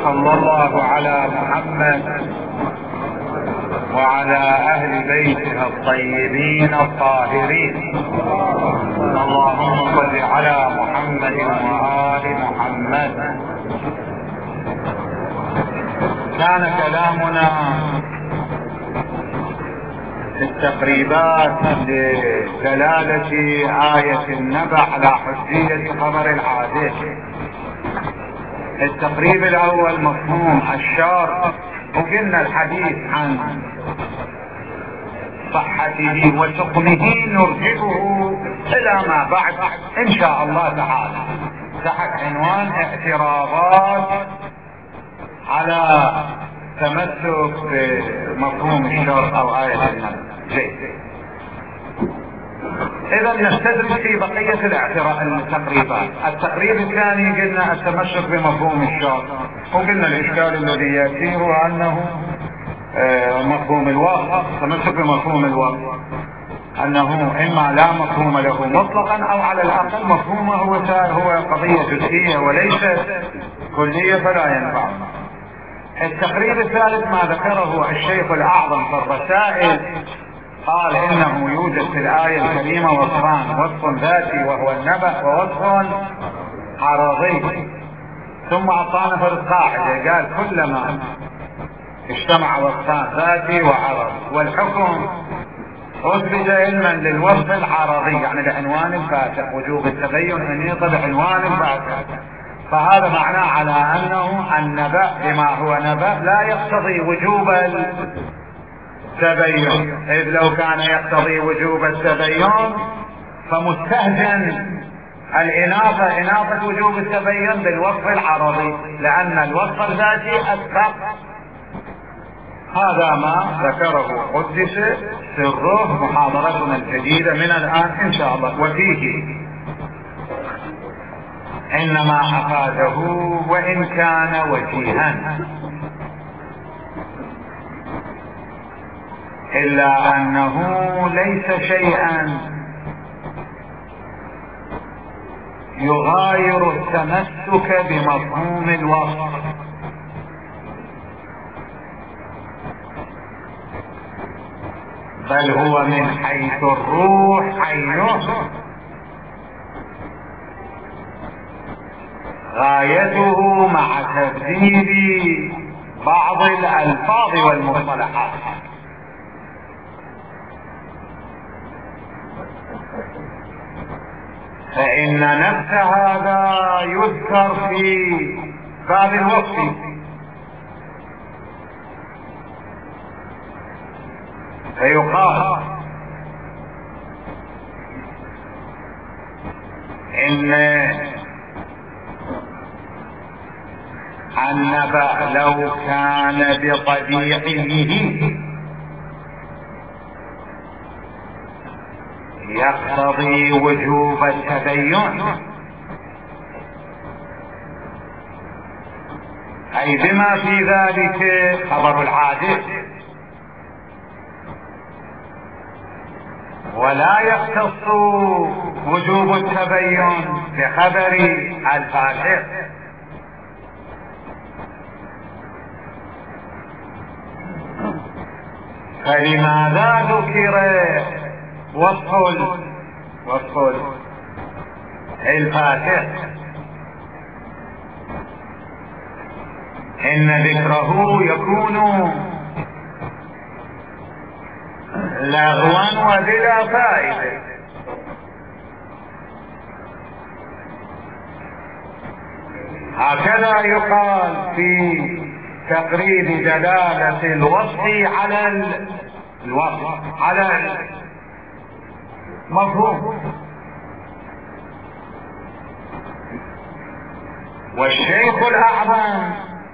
وصلى الله على محمد وعلى أهل بيته الطيبين الطاهرين. اللهم صل على محمد وآل محمد. كان كلامنا في التقريبات لدلالة آية النبأ على حجية خبر العادة. التقريب الأول مفهوم الشرط، وقلنا الحديث عن صحته وسقمه نرجعه إلى ما بعد إن شاء الله تعالى تحت عنوان اعتراضات على تمسك بمفهوم الشرط أو آية النبأ. إذا نستدرج في بقية التقريبات. التقريب الثاني قلنا التمسك بمفهوم الشرط، وقلنا الإشكال الذي يأتيه هو أنه مفهوم الوصف، التمسك بمفهوم الوصف أنه إما لا مفهوم له مطلقا أو على الأقل مفهومه هو قضية جزئية وليست كلية فلا ينفع. التقريب الثالث ما ذكره الشيخ الأعظم في الرسائل، قال إنه يوجد في الآية الكريمة وصفان، وصف ذاتي وهو النبأ ووصف عرضي، ثم أعطانا في القاعدة قال كلما اجتمع وصفان ذاتي وعرض والحكم أثبت علما للوصف العرضي يعني لعنوان الفاتح وجوب التبين أن يطلب عنوان الفاتح، فهذا معناه على أنه النبأ بما هو نبأ لا يقتضي وجوب التبين، إذ لو كان يقتضي وجوب التبين فمستهجن إناثة وجوب التبين بالوصف العرضي، لأن الوصف الذاتي أسبق. هذا ما ذكره قدس سره محاضرتنا الجديدة من الآن إن شاء الله. وفيه إنما أفاده وإن كان وجيها، إلا أنه ليس شيئا يغاير التمسك بمفهوم الوصف، بل هو من حيث الروح عينه غايته مع تبديل بعض الألفاظ والمصطلحات. فإن نفس هذا يذكر في باب الوصف، فيقال إن النبأ لو كان بطبيعه يقتضي وجوب التبين، أي بما في ذلك خبر العادة، ولا يختص وجوب التبين بخبر الفاسق. فلماذا ذكر وصف الفاسق؟ إن ذكره يكون لغوا وبلا فائدة، هكذا يقال في تقريب دلالة الوصف على الوصف على المفهوم. والشيخ الأعظم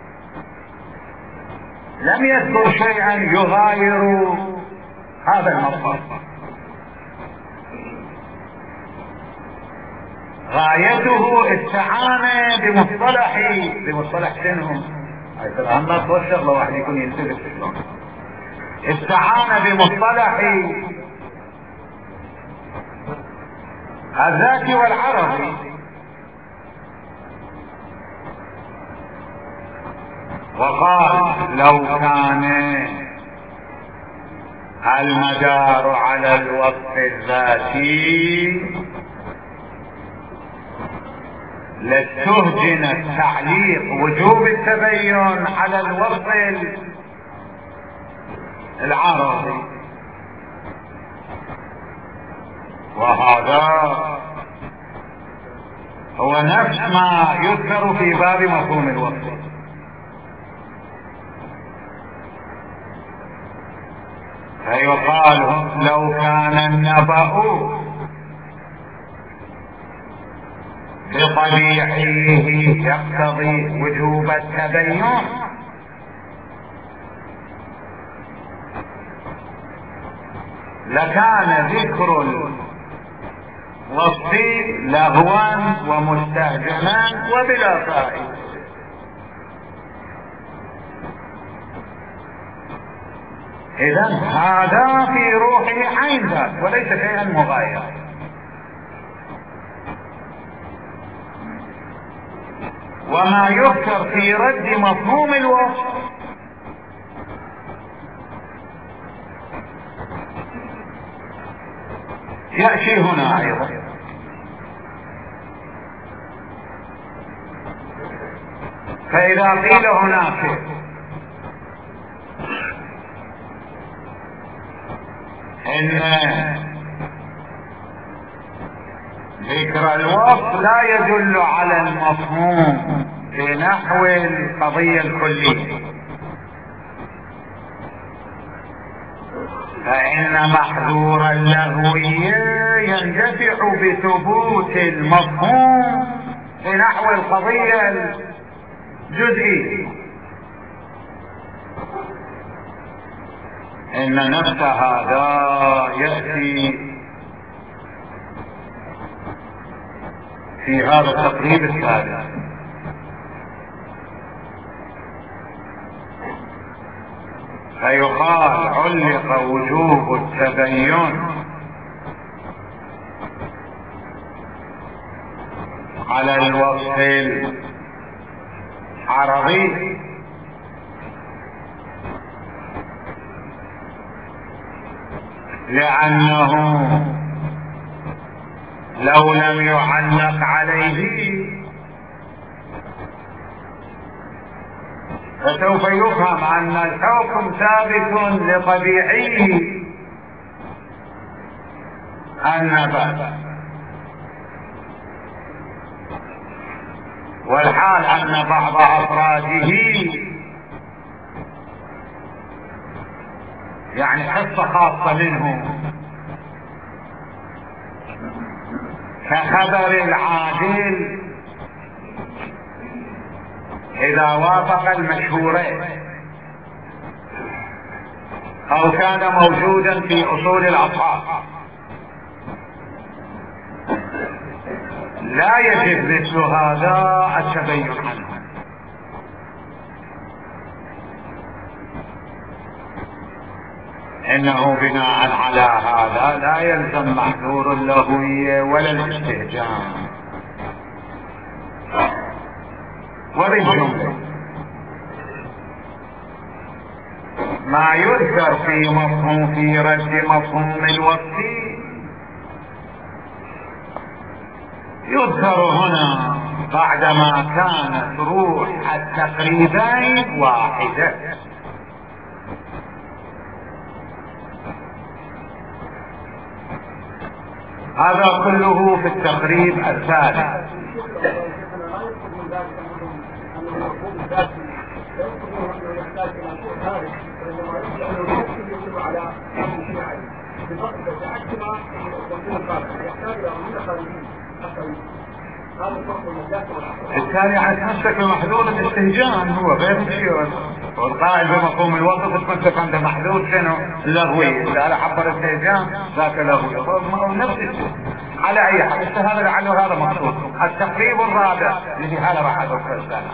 لم يذكر شيئا يغاير هذا المطلب، غايته استعانة بمصطلح سنهم، أما تقول شغلة واحد يكون ينتبه شلون، استعانة بمصطلح الذاتي والعربي وقال لو كان المدار على الوصف الذاتي لاستهجن التعليق وجوب التبين على الوصف العرضي، وهذا هو نفس ما يذكر في باب مفهوم الوصف. فيقال لو كان النبأ بطبيعه يقتضي وجوب التبين لكان ذكر الوصف لغوا ومستهجنا وبلا فائدة. إذن هذا في روحه عين ذات وليس شيئا مغاير. وما يذكر في رد مفهوم الوصف يأتي هنا أيضا. فإذا قيل هناك إن ذكر الوصف لا يدل على المفهوم في نحو القضية الكلية، فإن محذور اللغوية يندفع بثبوت المفهوم في نحو القضية الجزئية. إن نفس هذا يأتي في هذا التقريب الثالث. فيقال علق وجوب التبين على الوصف العرضي لأنه لو لم يعلق عليه فسوف يفهم أن الحكم ثابت لطبيعي النبات، والحال أن بعض أفراده يعني حصة خاصة منه كخبر العادل إذا وافق المشهورين أو كان موجودا في أصول الأصحاب لا يجب مثل هذا التبين عنه. إنه بناء على هذا لا يلزم محذور اللغوية ولا الاستهجان. وبالجملة ما يذكر في رد مفهوم الوصف يذكر هنا بعدما كانت روح التقريبين واحدة. هذا كله في التقريب الثالث. الثاني يتمسك بمحذور الاستهجان هو غير الشيء، والقائل بمفهوم الوصف يتمسك عند محذور شنو؟ اللغوي. اذا حبر الاستهجان ذاك لغوي او نفس الشيء. على اي حال هذا لعله هذا مقصود. التقريب الرابع الذي هذا راح اذكر الثاني.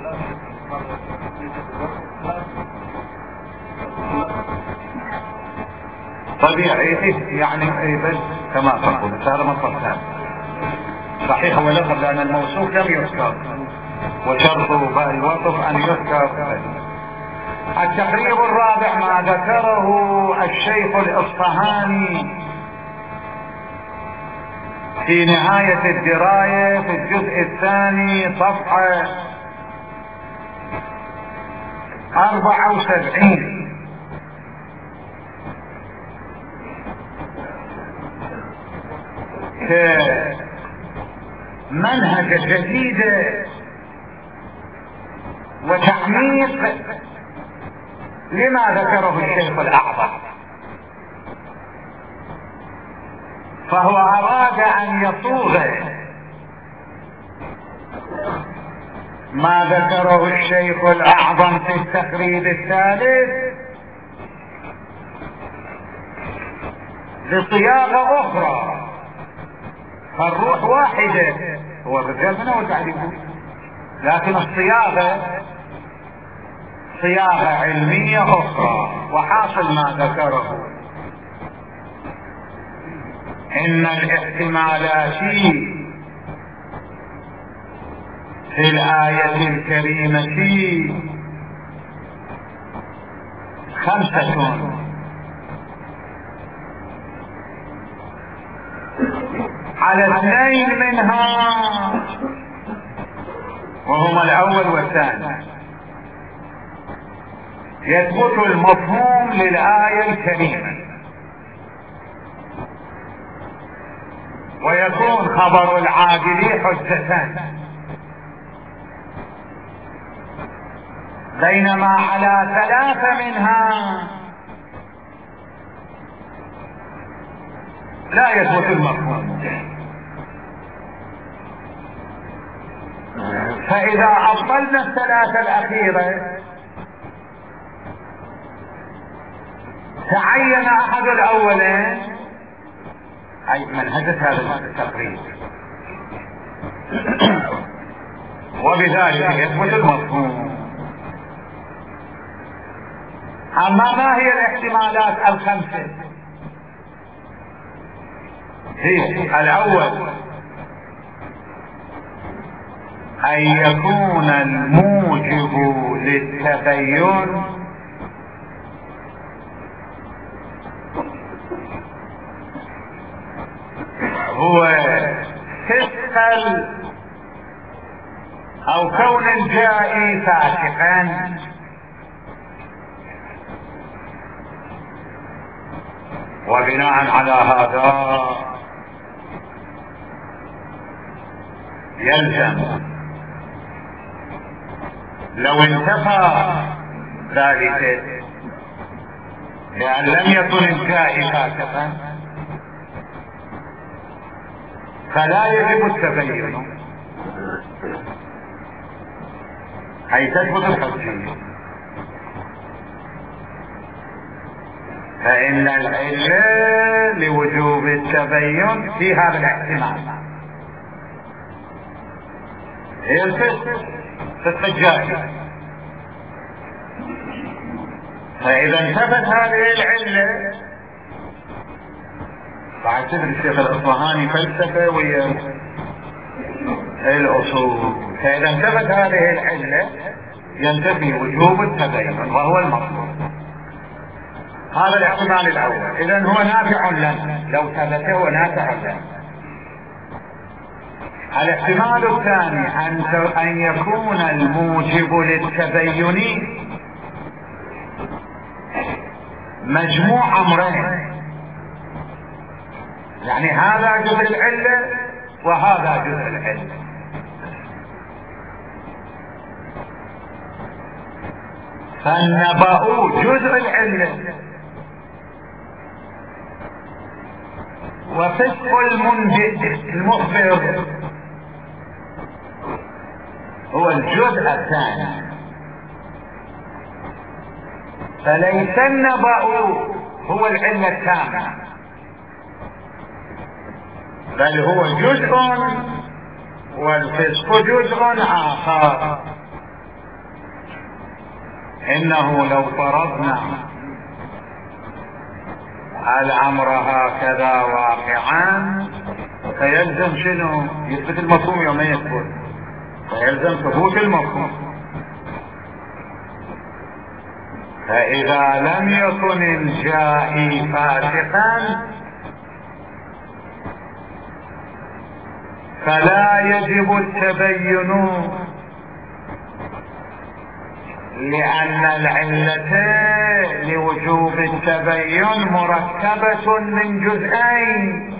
طبيعي يعني بس كما تقول هذا مصدر ثاني صحيح هو لفظ لأن الموصوف لم يذكر وشرط باء الوصف ان يذكر. التقريب الرابع ما ذكره الشيخ الإصفهاني في نهاية الدراية في الجزء الثاني صفحة 74، كمنهج جديدة وتعميق لما ذكره الشيخ الأعظم. فهو أراد أن يصوغ ما ذكره الشيخ الأعظم في التقريب الثالث بصياغة أخرى، فالروح واحدة، هو الرجال من أول تعريفه، لكن الصياغة صياغة علمية أخرى. وحاصل ما ذكره إن الاحتمالات في الآية الكريمة 5، على 2 منها وهما الأول والثاني يثبت المفهوم للآية الكريمة، ويكون خبر العاجل حجة، بينما على 3 منها لا يثبت المفهوم. فإذا أبطلنا 3 الأخيرة تعين أحد الأولين، أي منهجة هذا التقريب، وبذلك يثبت المفهوم. أما ما هي الاحتمالات 5؟ هي الأول أن يكون الموجب للتبين هو فسق أو كون الجائي فاسقا، وبناء على هذا يلزم لو انتفى ذلك لأن لم يكن الجائي فاسقا فلا يجب التبين، أي تثبت الحجية. فإن العلة لوجوب التبين في هذا الاحتمال هي الفسق الجائي. فإذا انتفت هذه العلة، بعد تدري الشيخ الإصفهاني فلسفة ويا الأصول، فإذا انتفت هذه العلة ينتفي وجوب التبين وهو المطلوب. هذا الاحتمال الأول، إذن هو نافع لنا، لو ثبت هو نافع لنا. الاحتمال الثاني أن يكون الموجب للتبين مجموع أمرين، يعني هذا جزء العلة وهذا جزء العلة. فالنبأ جزء العلة، وفسق المخبر هو الجزء الثاني. فليس النبأ هو العلة التامة، بل هو جزء والفسق جزء آخر. إنه لو فرضنا الأمر هكذا واقعا فيلزم شنو؟ يثبت المفهوم يوم يثبت، فيلزم ثبوت المفهوم. فإذا لم يكن الجائي فاسقا فلا يجب التبين، لأن العلة لوجوب التبين مركبة من جزئين،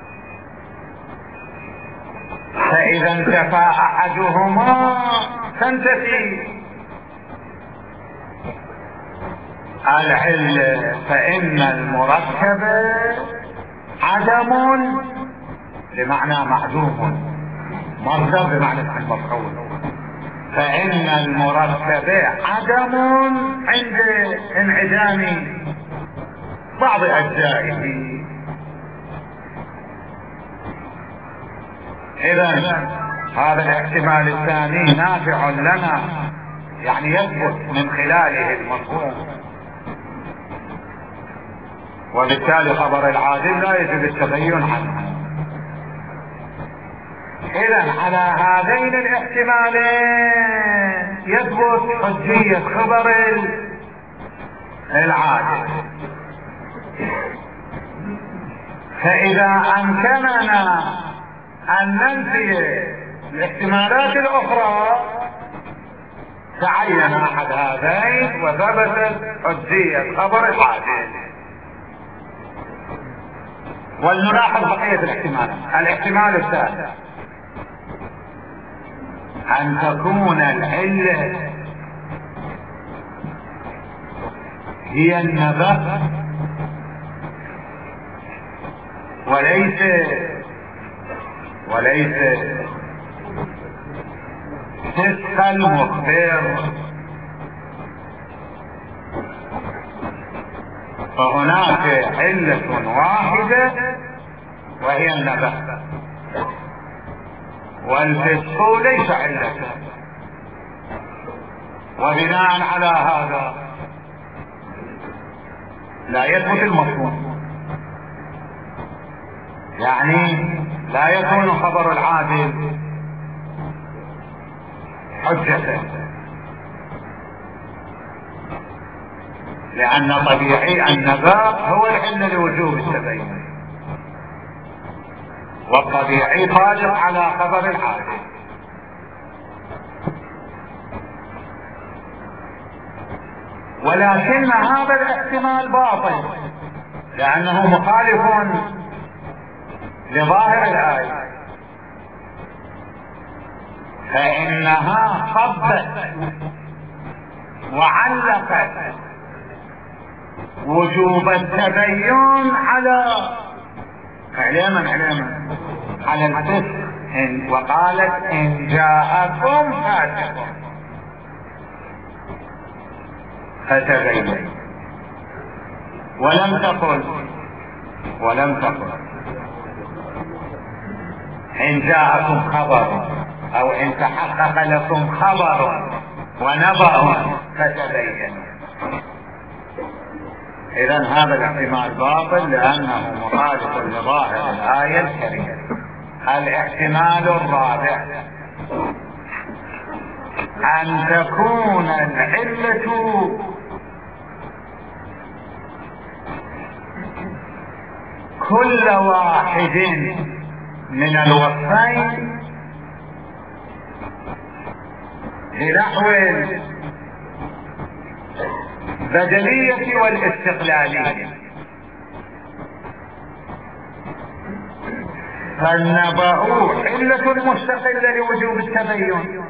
فإذا انتفى أحدهما تنتفي العلة. فإن المركب عدم بمعنى معدوم، مصدر بمعنى المفعول. فإن المركب عدم عند انعدام بعض أجزائه. إذن هذا الاحتمال الثاني نافع لنا، يعني يثبت من خلاله المفهوم، وبالتالي خبر العادل لا يجب التبين عنه. إذن على هذين الاحتمالين يثبت حجية خبر العادل. فإذا أمكننا أن ننفي الاحتمالات الأخرى تعين أحد هذين وثبتت حجية خبر العادل. ولنلاحظ بقية الاحتمالات. الاحتمال الثالث أن تكون العلة هي النبأ وليس فسق المخبر. فهناك علة واحدة وهي النبأ، والفسق ليس علة. وبناء على هذا لا يثبت المفهوم، يعني لا يكون خبر العادل حجة، لأن طبيعي النبأ هو العلة لوجوب التبين، والطبيعي طالب على خبر العادل. ولكن هذا الاحتمال باطل، لأنه مخالف لظاهر الآية، فإنها صبت وعلقت وجوب التبين على على الفسق، وقالت إن جاءكم فاسق فتبين، ولم تقل إن جاءكم خبر أو إن تحقق لكم خبر ونبأ فتبين. إذن هذا الاحتمال باطل لأنه مخالف لظاهر الآية الكريمة. الاحتمال الرابع أن تكون العلة كل واحد من الوصفين لنحو البدلية والاستقلالية. فالنبأ علة مستقلة لوجوب التبين،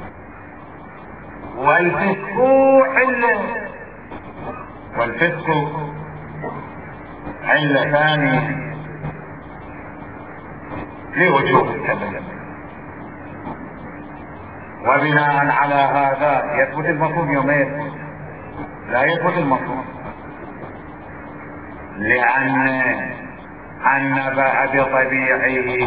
والفسق علة ثانية لوجوب التبين. وبناء على هذا يثبت المفهوم يومين، لا يثبت المفهوم، لأن النبأ بطبيعه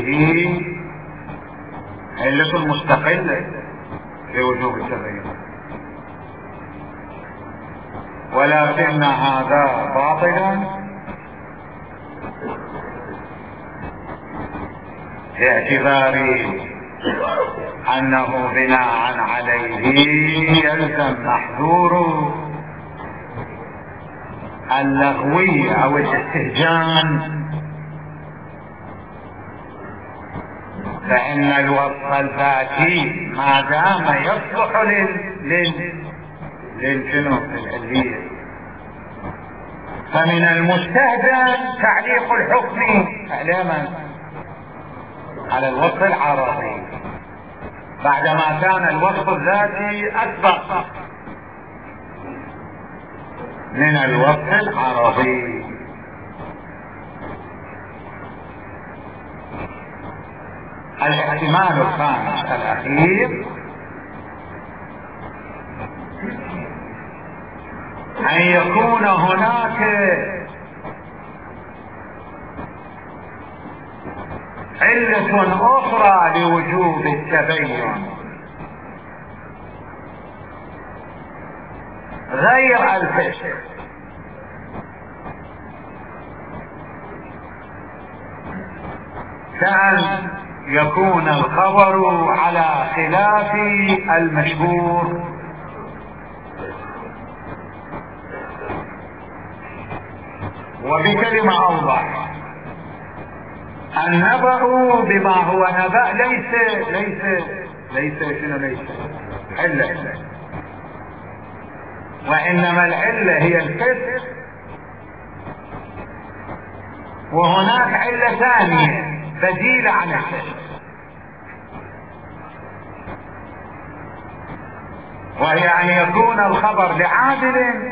علة مستقلة لوجوب التبين، ولكن هذا باطل باعتبار انه بناء عليه يلزم محذور اللغوي او الاستهجان، فان الوصف الذاتي ما دام يصلح للعلية، فمن المستهجن تعليق الحكم على الوصف العربي بعدما كان الوصف الذاتي أسبق من الوصف العربي. الاحتمال الخامس الأخير أن يكون هناك علة أخرى لوجوب التبين غير الفسق، كأن يكون الخبر على خلاف المشهور، وبكلمة أوضح النبأ بما هو نبأ ليس علة، وإنما العلة هي الفسق، وهناك علة ثانية بديلة عن الفسق، وهي أن يكون الخبر لعادل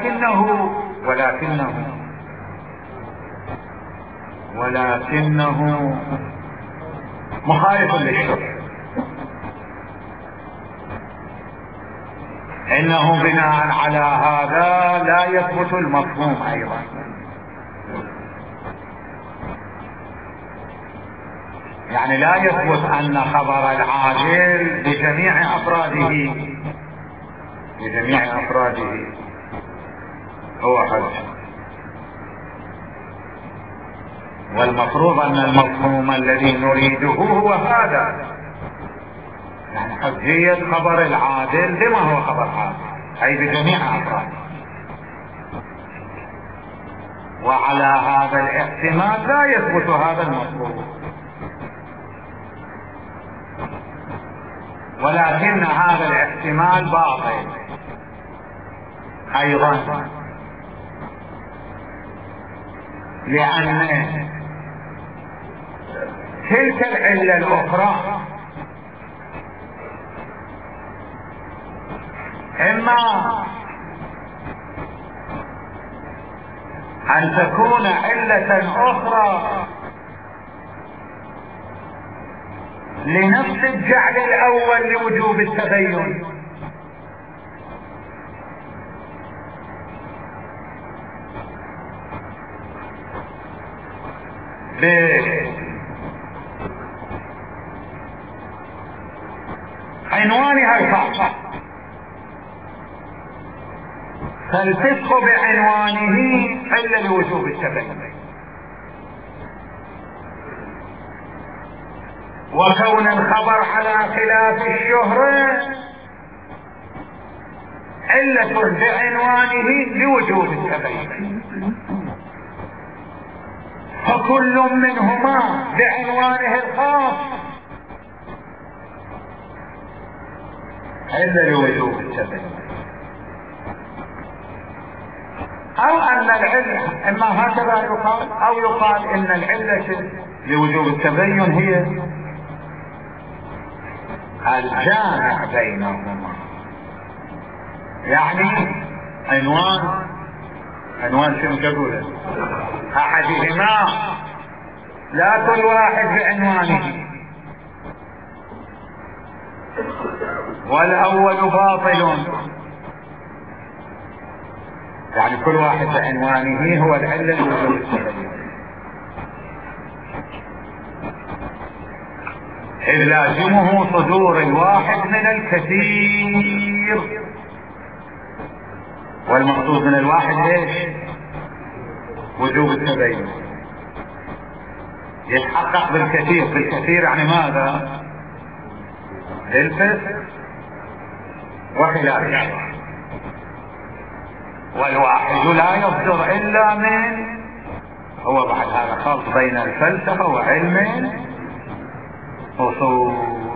ولكنه مخالف للشرع، انه بناء على هذا لا يثبت المفهوم ايضا، يعني لا يثبت ان خبر العادل بجميع افراده هو حج، والمفروض ان المفهوم الذي نريده هو هذا، يعني حجية خبر العادل بما هو خبر عادل اي بجميع افراده، وعلى هذا الاحتمال لا يثبت هذا المفهوم، ولكن هذا الاحتمال باطل ايضا، لان تلك العلة الأخرى إما أن تكون علة أخرى لنفس الجعل الأول لوجوب التبين، بعنوانها الخاصة، فالفسق بعنوانه إلا لوجوب التبين، وكون الخبر على خلاف الشهرة علة بعنوانه لوجوب التبين، فكل منهما بعنوانه الخاص إلا لوجوب التبين، أو أن العلة إما هكذا يقال، أو يقال إن العلة لوجوب التبين هي الجامع بينهما، يعني عنوان شنو تقول أحدهما لا كل واحد بعنوانه، والأول باطل، يعني كل واحد بعنوانه هو العلة لوجوب التبين، إذ لازمه صدور الواحد من الكثير، والمقصود من الواحد ايش؟ وجوب التبين، يتحقق بالكثير يعني ماذا؟ للفسق وخلاف الشرع، والواحد لا يصدر إلا من، هو بعد هذا خلط بين الفلسفة وعلم أصول.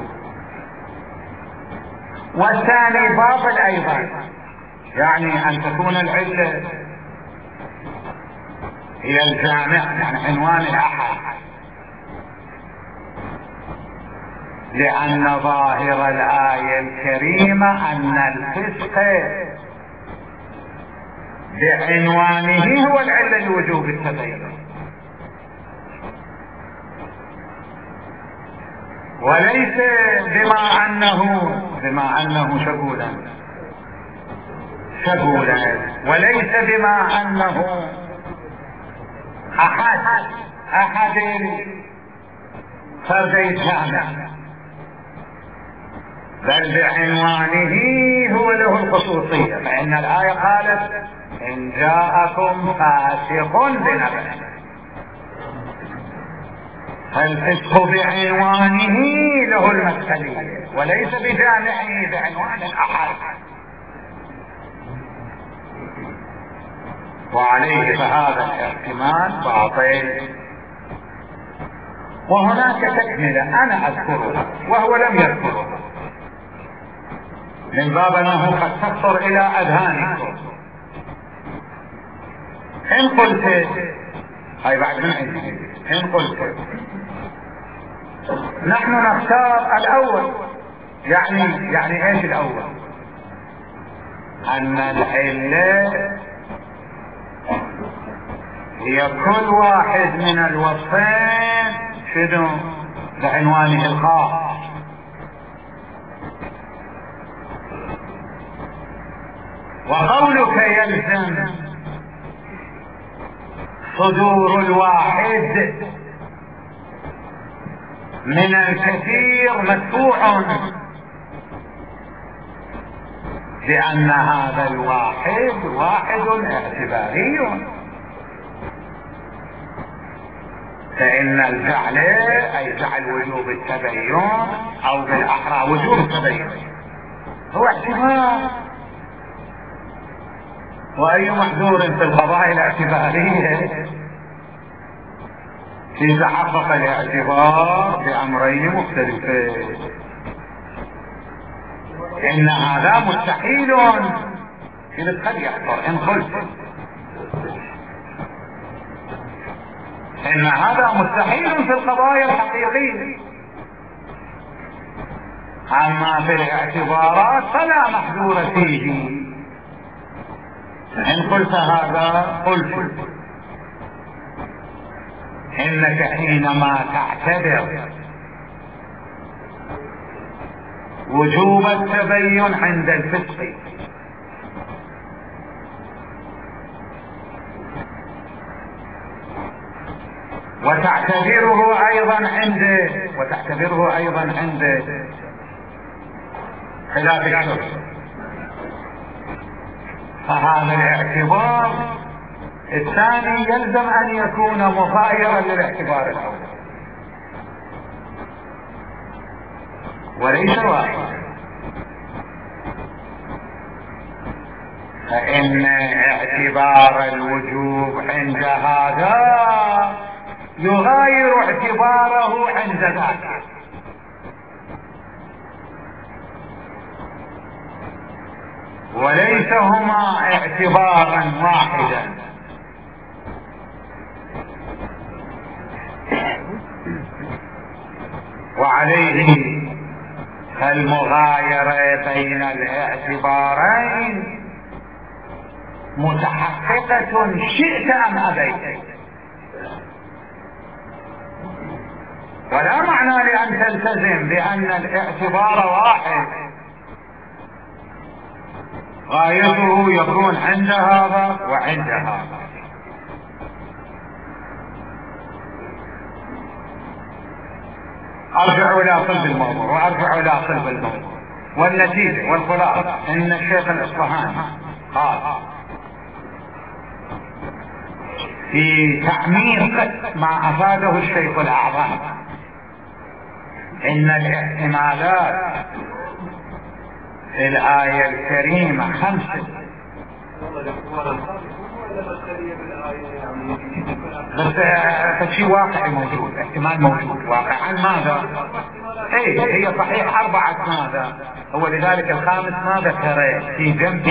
والثاني باطل أيضا، يعني أن تكون العلة هي الجامع، يعني عنوان الأحد، لأن ظاهر الآية الكريمة أن الفسق بعنوانه هو العلة لوجوب التبين، وليس بما أنه شغولا، وليس بما أنه أحد فردي الجامع، بل بعنوانه هو له الخصوصية. فإن الآية قالت إن جاءكم فاسق بنبأ، فالفسق بعنوانه له المدخلية وليس بجامعه بعنوان الأحد. وعليه فهذا الاحتمال باطل. وهناك تكملة أنا أذكرها وهو لم يذكرها، من باب أنه قد تخطر إلى أذهانكم. إن قلت هاي بعد من عندي، إن قلت نحن نختار الأول، يعني إيش الأول؟ أن العلة هي كل واحد من الوصفين شنو بعنوانه الخاص، وقولك يلزم صدور الواحد من الكثير مدفوع، لأن هذا الواحد واحد اعتباري، فإن الجعل أي جعل وجوب التبين أو بالأحرى وجوب التبين هو اعتبار، وأي محذور في القضايا الاعتبارية إذا تحقق الاعتبار بأمرين مختلفين. إن هذا مستحيل إذا قد يحصل. إن قلت إن هذا مستحيل في القضايا الحقيقية، أما في الاعتبارات فلا محذور فيه. إن قلت هذا قلت إنك حينما تعتبر وجوب التبين عند الفسق وتعتبره أيضا عند خلاف الشرع، فهذا الاعتبار الثاني يلزم أن يكون مغايرا للاعتبار الأول وليس واحدا. فإن اعتبار الوجوب عند هذا يغاير اعتباره عند ذاك، وليس هما اعتبارا واحدا. وعليه فالمغايرة بين الاعتبارين متحققة شئت أم أبيت، ولا معنى لأن تلتزم بأن الاعتبار واحد غايته يكون عند هذا وعند هذا. ارجع الى صلب الموضوع والنتيجة والخلاصة ان الشيخ الاصفهاني قال في تعميق ما افاده الشيخ الاعظم إن الاحتمالات في الآية الكريمة 5. بس شيء واقعي موجود، احتمال موجود واقعا. ماذا؟ اي هي صحيح 4 ماذا، هو لذلك الخامس ما ذكره في جنب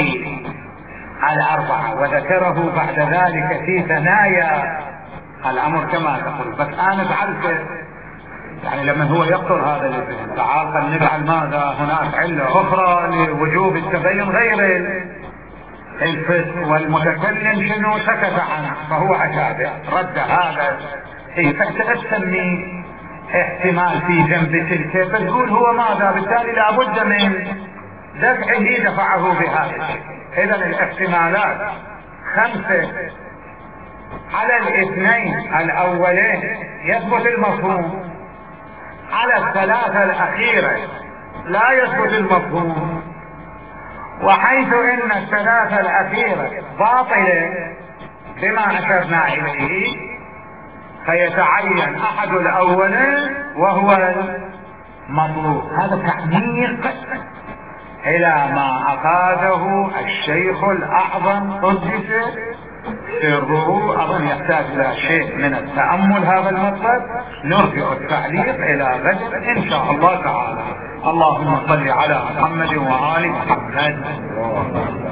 4 وذكره بعد ذلك في ثنايا الامر كما تقول. بس انا زعلت يعني لما هو يقتل هذا الذهن. تعال نجعل ماذا هناك علة اخرى لوجوب التبين غير الفسق، والمتكلم شنو سكت عنه فهو أجاب رد هذا. فتسمي احتمال في جنب تلك فتقول هو ماذا، بالتالي لابد من دفعه دفعه بهذا الشيء. اذا الاحتمالات 5 على 2 الأولين يثبت المفهوم، على 3 الأخيرة لا يثبت المفهوم. وحيث ان 3 الأخيرة باطلة بما أشرنا إليه فيتعين أحد الأولين وهو المطلوب. هذا تعميق إلى ما أفاده الشيخ الأعظم قدس سره. أظن يحتاج إلى شيء من التأمل هذا المطلب. نرجع التعليق إلى غد إن شاء الله تعالى. اللهم صل على محمد وآل محمد.